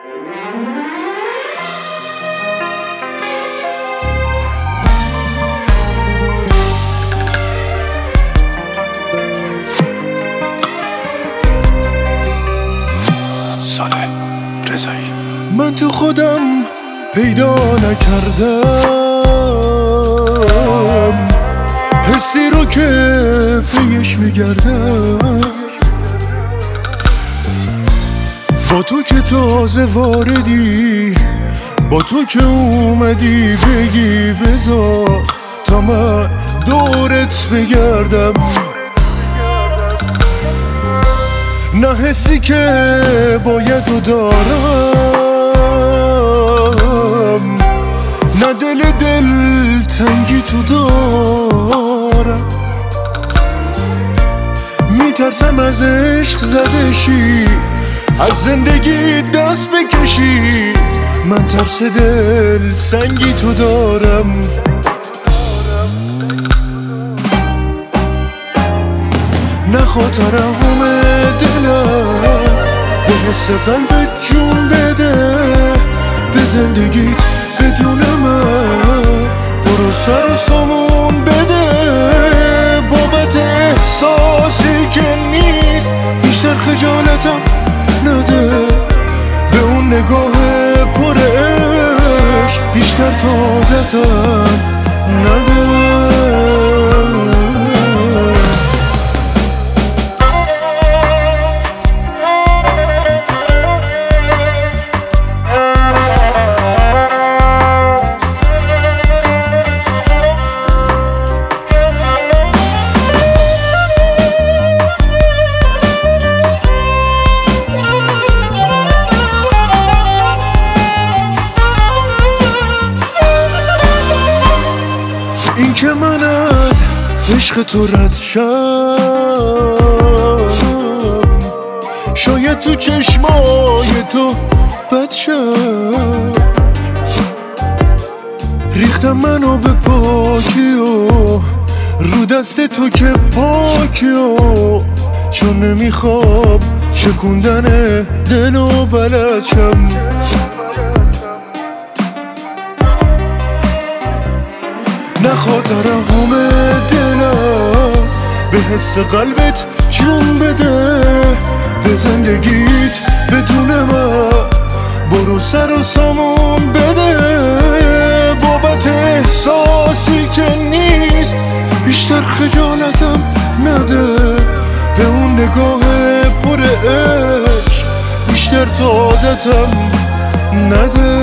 ساله رضایی. من تو خودم پیدا نکردم حسی رو که پیش میگردم، با تو که تازه واردی، با تو که اومدی بگی بذار تا من دورت بگردم. نه حسی که باید و دارم، نه دل تنگی تو دارم. میترسم از عشق زده شی، از زندگی دست بکشی، من ترس دل سنگی تو دارم. نخواه ترحم دلم به حس قلبت جون بده، به زندگیت بدون من برو سر و سامون بده. بابت احساسی که نیست بیشتر خجالتم نده، به اون نگاه پر عشق بیشتر طاقتم نده. این که من از عشق تو رد شم، شاید تو چشمای تو بد شم. ریختم منو به پاکی و رو دست تو که پاکی و چون نمیخوام شکوندن دل و بلد شم. نخواه ترحم دلم به حس قلبت جون بده، به زندگیت بدون من برو سر و سامون بده. بابت احساسی که نیست بیشتر خجالتم نده، به اون نگاه پر عشق بیشتر طاقتم نده.